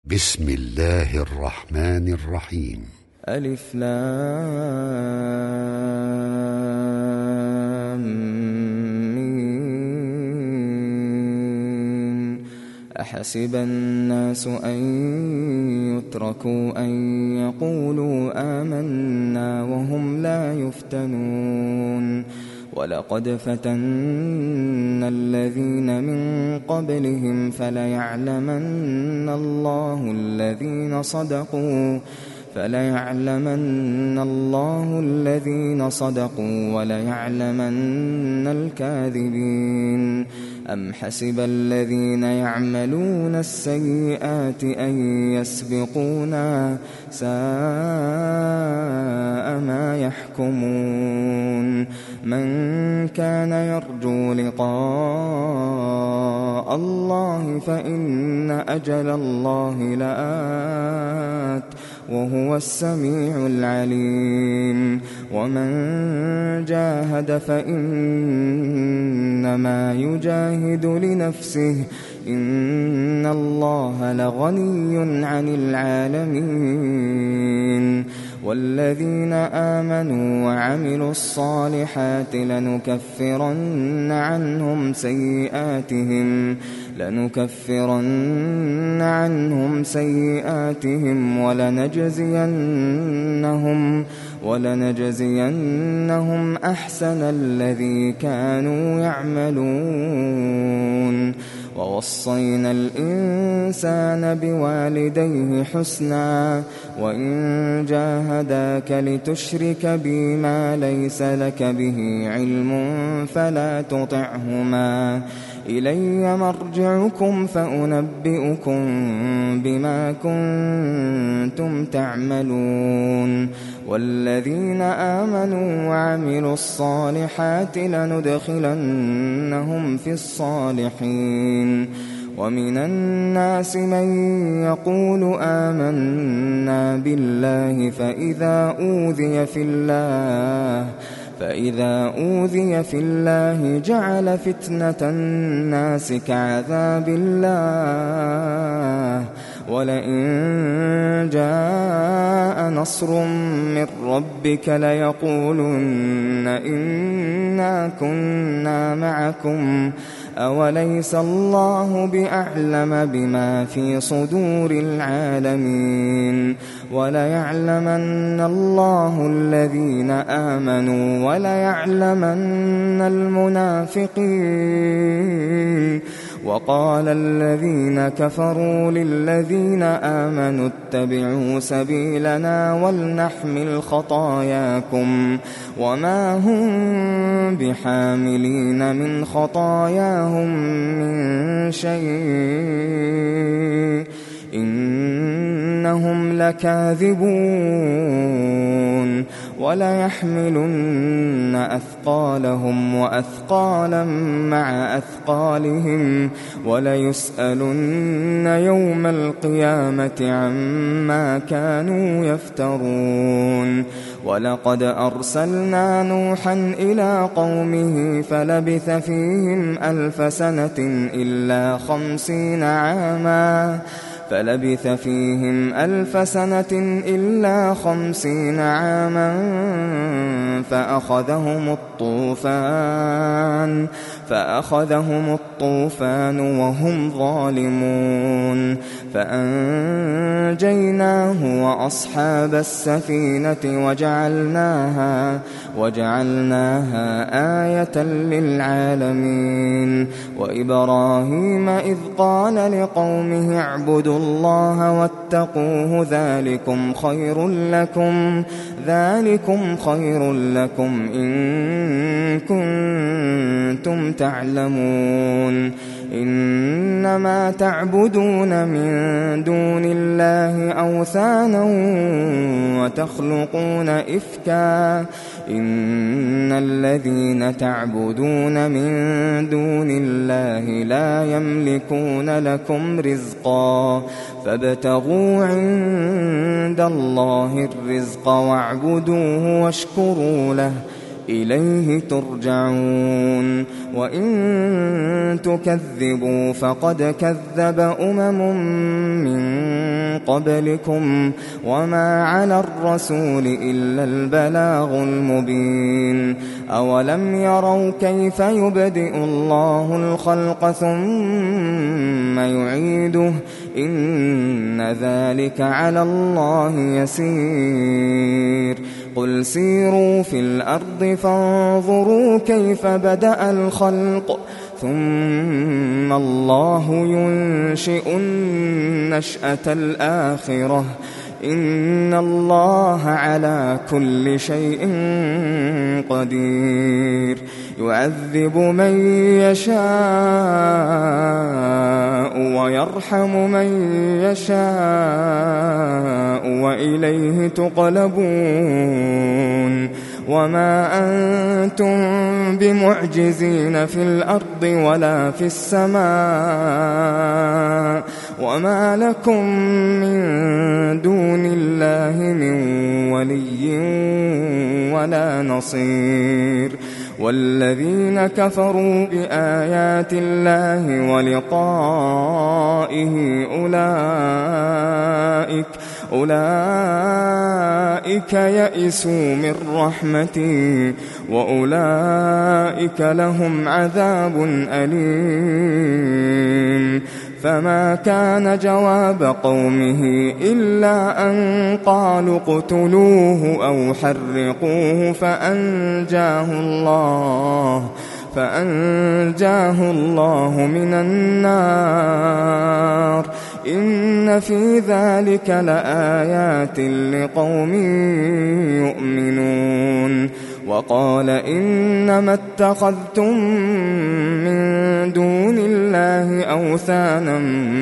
بسم الله الرحمن الرحيم. ألف لام ميم. أحسب الناس أن يتركوا أن يقولوا آمنا وهم لا يفتنون. ولقد فتنا الذين من قبلهم فليعلمن الله الذين صدقوا وليعلمن الكاذبين. أم حسب الذين يعملون السيئات أن يسبقونا ساء ما يحكمون. من كان يرجو لقاء الله فإن أجل الله لآت وهو السميع العليم. ومن جاهد فإنما يجاهد لنفسه إن الله لغني عن العالمين. والذين آمنوا وعملوا الصالحات لنكفرن عنهم سيئاتهم ولنجزينهم أحسن الذي كانوا يعملون. ووصينا الإنسان بوالديه حسنا وإن جاهداك لتشرك بي ما ليس لك به علم فلا تطعهما. إلي مرجعكم فأنبئكم بما كنتم تعملون. والذين آمنوا وعملوا الصالحات لندخلنهم في الصالحين. ومن الناس من يقول آمنا بالله فإذا أوذي في الله جعل فتنة الناس كعذاب الله. ولئن جاء نصر من ربك ليقولن إنا كنا معكم أوليس الله بأعلم بما في صدور العالمين. وليعلمن الله الذين آمنوا وليعلمن المنافقين. وقال الذين كفروا للذين آمنوا اتبعوا سبيلنا ولنحمل خطاياكم وما هم بحاملين من خطاياهم من شيء إنهم لكاذبون. وليحملن أثقالهم وأثقالا مع أثقالهم وليسألن يوم القيامة عما كانوا يفترون. ولقد أرسلنا نوحا إلى قومه فلبث فيهم ألف سنة إلا 50 عاما فأخذهم الطوفان وهم ظالمون. فأنجيناه وأصحاب السفينة وجعلناها آية للعالمين. وإبراهيم إذ قال لقومه اعبدوا الله واتقوه ذلكم خير لكم إن كنتم تعلمون. إنما تعبدون من دون الله أوثانا وتخلقون إفكا إن الذين تعبدون من دون الله لا يملكون لكم رزقا فابتغوا عند الله الرزق واعبدوه واشكروا له إليه ترجعون. وإن تكذبوا فقد كذب أمم من قبلكم وما على الرسول إلا البلاغ المبين أولم يروا كيف يبدئ الله الخلق ثم يعيده إن ذلك على الله يسير قل سيروا في الأرض فانظروا كيف بدأ الخلق ثم الله ينشئ النشأة الآخرة إن الله على كل شيء قدير يعذب من يشاء ويرحم من يشاء وإليه تقلبون وما أنتم بمعجزين في الأرض ولا في السماء وما لكم من دون الله من ولي ولا نصير والذين كفروا بآيات الله ولقائه أولئك يئسوا من رحمتي وأولئك لهم عذاب أليم فما كان جواب قومه إلا أن قالوا اقتلوه أو حرقوه فأنجاه الله من النار إن في ذلك لآيات لقوم يؤمنون وقال إنما اتخذتم من دون الله أوثانا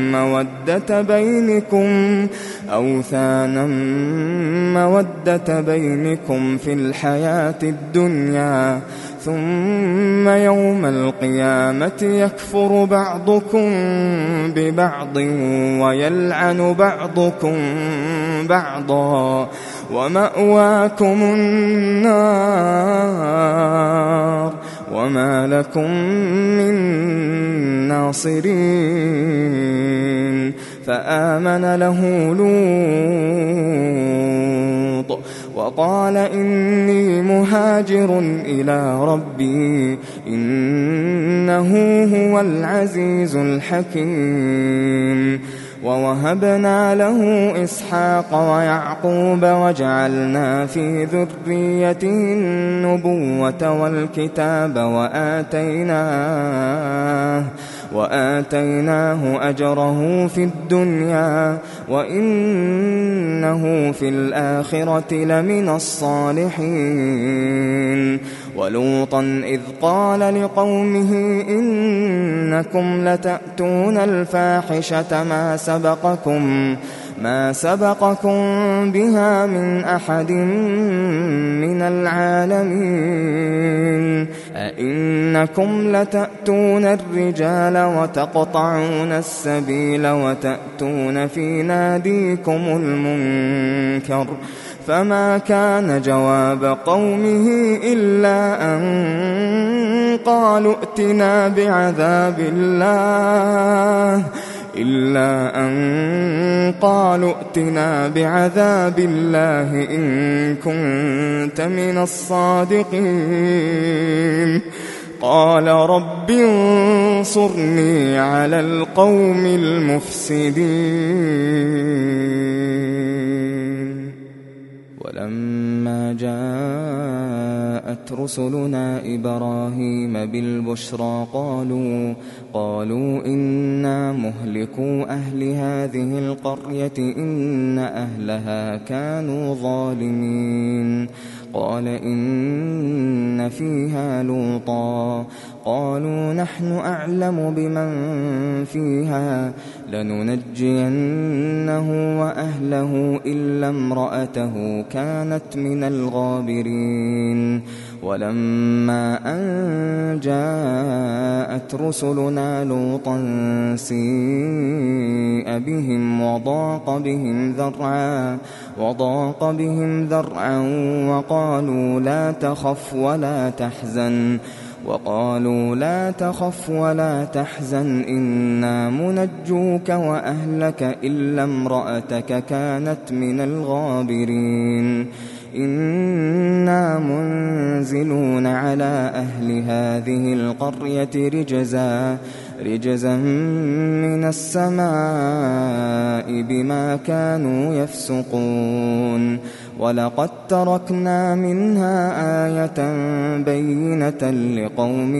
مودة بينكم في الحياة الدنيا ثم يوم القيامة يكفر بعضكم ببعض ويلعن بعضكم بعضا ومأواكم النار وما لكم من ناصرين فآمن له لوط وقال إني مهاجر إلى ربي إنه هو العزيز الحكيم ووهبنا له إسحاق ويعقوب وجعلنا في ذريته النبوة والكتاب وآتيناه أجره في الدنيا وإنه في الآخرة لمن الصالحين ولوطا إذ قال لقومه إنكم لتأتون الفاحشة ما سبقكم بها من أحد من العالمين أئنكم لتأتون الرجال وتقطعون السبيل وتأتون في ناديكم المنكر فما كان جواب قومه إلا أن قالوا ائتنا بعذاب الله إن كنت من الصادقين قال رب انصرني على القوم المفسدين ولما جاءت رسلنا إبراهيم بالبشرى قالوا إنا مهلكو أهل هذه القرية إن أهلها كانوا ظالمين قال إن فيها لوطا قالوا نحن أعلم بمن فيها لننجينه وأهله إلا امرأته كانت من الغابرين ولما أن جاءت رسلنا لوطا سيء بهم وضاق بهم ذرعا وقالوا لا تخف ولا تحزن وقالوا لا تخف ولا تحزن إنا منجوك وأهلك إلا امرأتك كانت من الغابرين إنا منزلون على أهل هذه القرية رجزا من السماء بما كانوا يفسقون ولقد تركنا منها آية بينة لقوم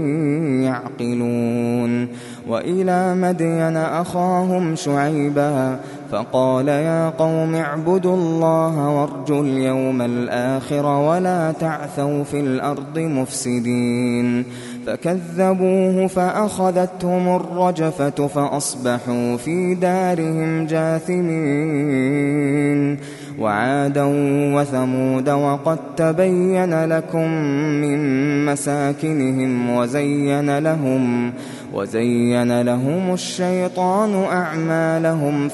يعقلون وإلى مدين أخاهم شعيبا فقال يا قوم اعبدوا الله وارجوا اليوم الآخر ولا تعثوا في الأرض مفسدين فكذبوه فأخذتهم الرجفة فأصبحوا في دارهم جاثمين وعادا وثمود وقد تبين لكم من مساكنهم وزين لهم الشيطان أعمالهم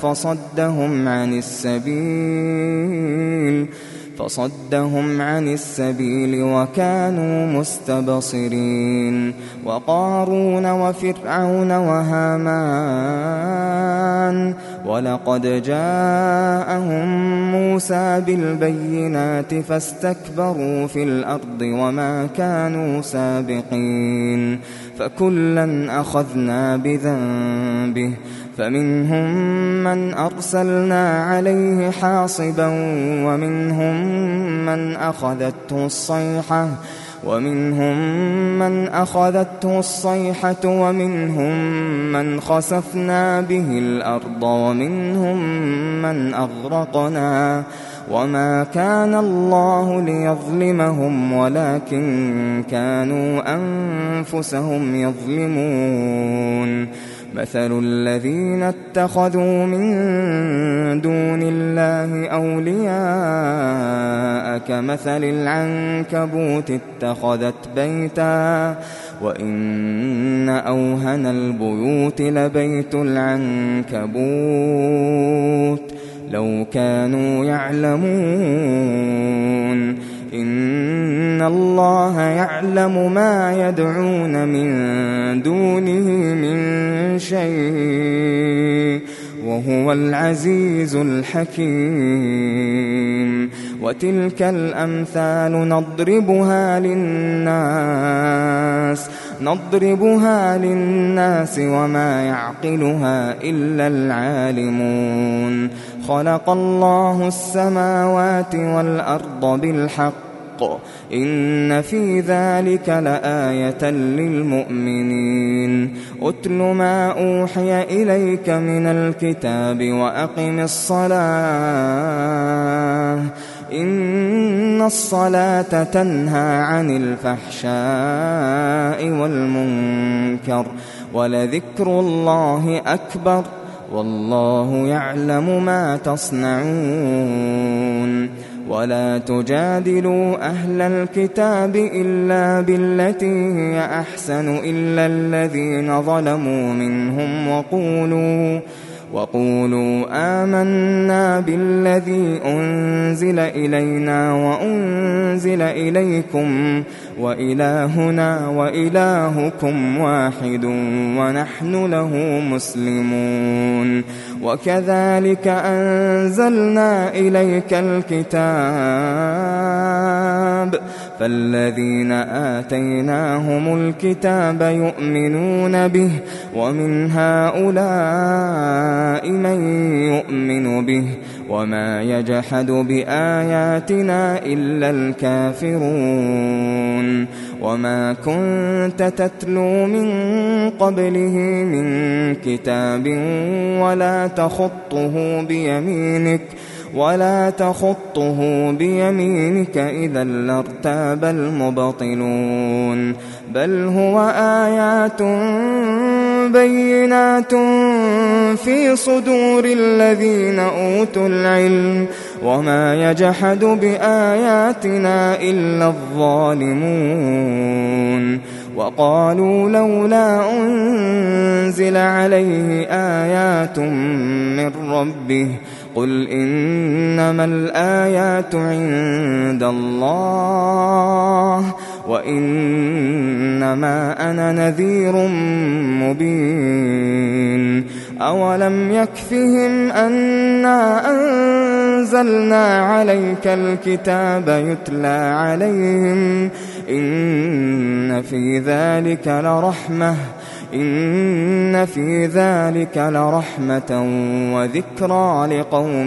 فصدهم عن السبيل وكانوا مستبصرين وقارون وفرعون وهامان ولقد جاءهم موسى بالبينات فاستكبروا في الأرض وما كانوا سابقين فكلا أخذنا بذنبه فمنهم من أرسلنا عليه حاصبا ومنهم من أخذته الصيحة ومنهم من خسفنا به الأرض ومنهم من أغرقنا وما كان الله ليظلمهم ولكن كانوا أنفسهم يظلمون مثل الذين اتخذوا من دون الله أولياء كمثل العنكبوت اتخذت بيتا وإن أوهن البيوت لبيت العنكبوت لو كانوا يعلمون إن الله يعلم ما يدعون من دونه من شيء وهو العزيز الحكيم وتلك الأمثال نضربها للناس وما يعقلها إلا العالمون خلق الله السماوات والأرض بالحق إن في ذلك لآية للمؤمنين أتل ما أوحي إليك من الكتاب وأقم الصلاة إن الصلاة تنهى عن الفحشاء والمنكر ولذكر الله أكبر والله يعلم ما تصنعون ولا تجادلوا أهل الكتاب إلا بالتي هي أحسن إلا الذين ظلموا منهم وقولوا آمنا بالذي أنزل إلينا وأنزل إليكم وإلهنا وإلهكم واحد ونحن له مسلمون وكذلك أنزلنا إليك الكتاب فالذين آتيناهم الكتاب يؤمنون به ومن هؤلاء من يؤمن به وما يجحد بآياتنا إلا الكافرون وما كنت تتلو من قبله من كتاب ولا تخطه بيمينك إذا لارتاب المبطلون بل هو آيات بينات في صدور الذين أوتوا العلم وما يجحد بآياتنا إلا الظالمون وقالوا لولا أنزل عليه آيات من ربه قل إنما الآيات عند الله وإنما أنا نذير مبين أولم يكفهم أنا أنزلنا عليك الكتاب يتلى عليهم إن في ذلك لرحمة وذكرى لقوم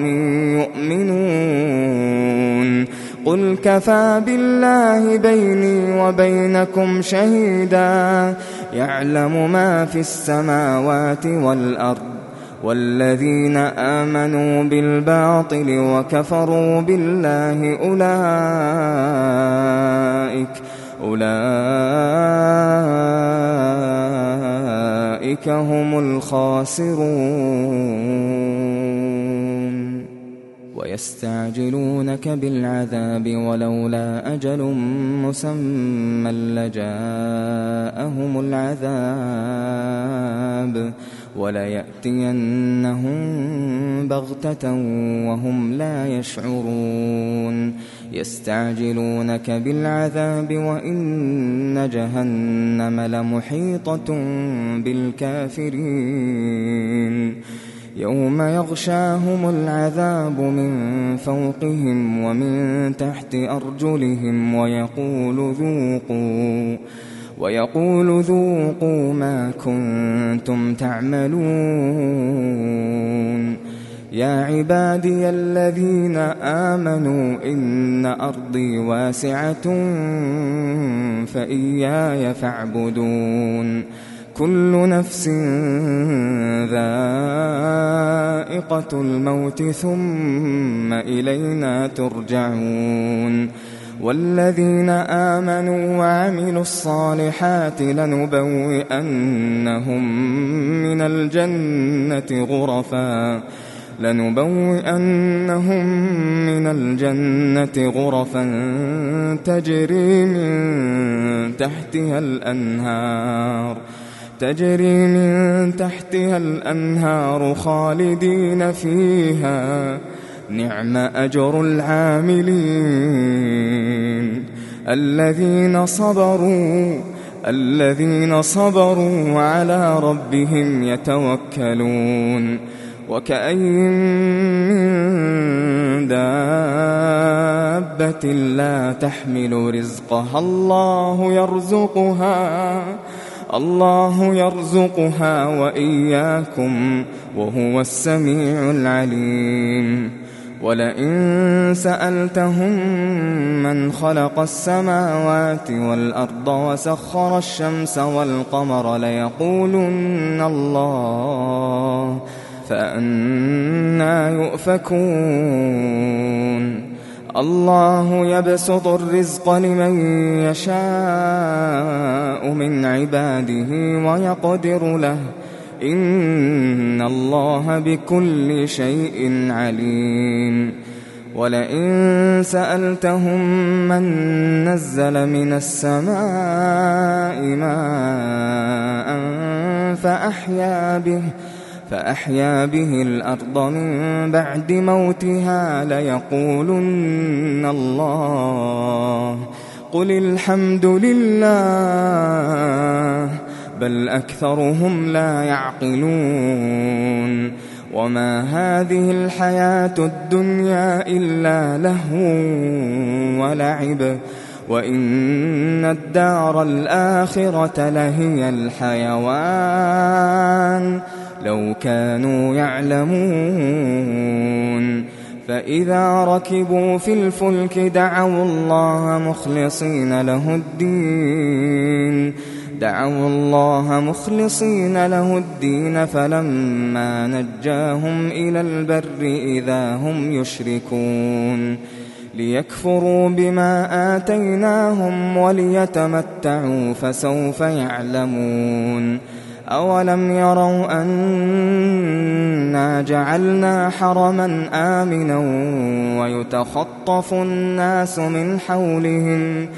يؤمنون قل كفى بالله بيني وبينكم شهيدا يعلم ما في السماوات والأرض والذين آمنوا بالباطل وكفروا بالله أولئك هم الخاسرون ويستعجلونك بالعذاب ولولا أجل مسمى لجاءهم العذاب وليأتينهم بغتة وهم لا يشعرون يستعجلونك بالعذاب وإن جهنم لمحيطة بالكافرين يوم يغشاهم العذاب من فوقهم ومن تحت أرجلهم ويقول ذوقوا ما كنتم تعملون يا عبادي الذين آمنوا إن أرضي واسعة فإياي فاعبدون كل نفس ذائقة الموت ثم إلينا ترجعون والذين آمنوا وعملوا الصالحات لنبوئنهم من الجنة غرفا تجري من تحتها الأنهار خالدين فيها نعم أجر العاملين الذين صبروا وعلى ربهم يتوكلون وكأين من دابة لا تحمل رزقها الله يرزقها وإياكم وهو السميع العليم ولئن سألتهم من خلق السماوات والأرض وسخر الشمس والقمر ليقولن الله فأنى يؤفكون الله يبسط الرزق لمن يشاء من عباده ويقدر له إن الله بكل شيء عليم ولئن سألتهم من نزل من السماء ماء فأحيا به الأرض من بعد موتها ليقولن الله قل الحمد لله بل أكثرهم لا يعقلون وما هذه الحياة الدنيا إلا لهو ولعب وإن الدار الآخرة لهي الحيوان لو كانوا يعلمون فإذا ركبوا في الفلك دعوا الله مخلصين له الدين فلما نجاهم إلى البر إذا هم يشركون ليكفروا بما آتيناهم وليتمتعوا فسوف يعلمون أولم يروا أنا جعلنا حرما آمنا ويتخطف الناس من حولهم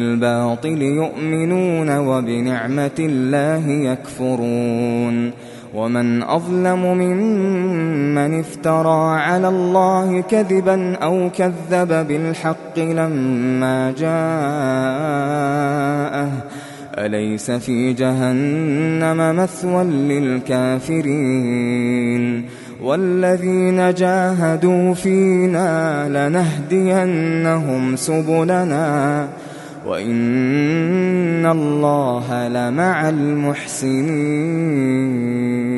أفبالباطل يؤمنون وبنعمة الله يكفرون ومن أظلم ممن افترى على الله كذبا أو كذب بالحق لما جاءه أليس في جهنم مثوى للكافرين والذين جاهدوا فينا لنهدينهم سبلنا وإن الله لمع المحسنين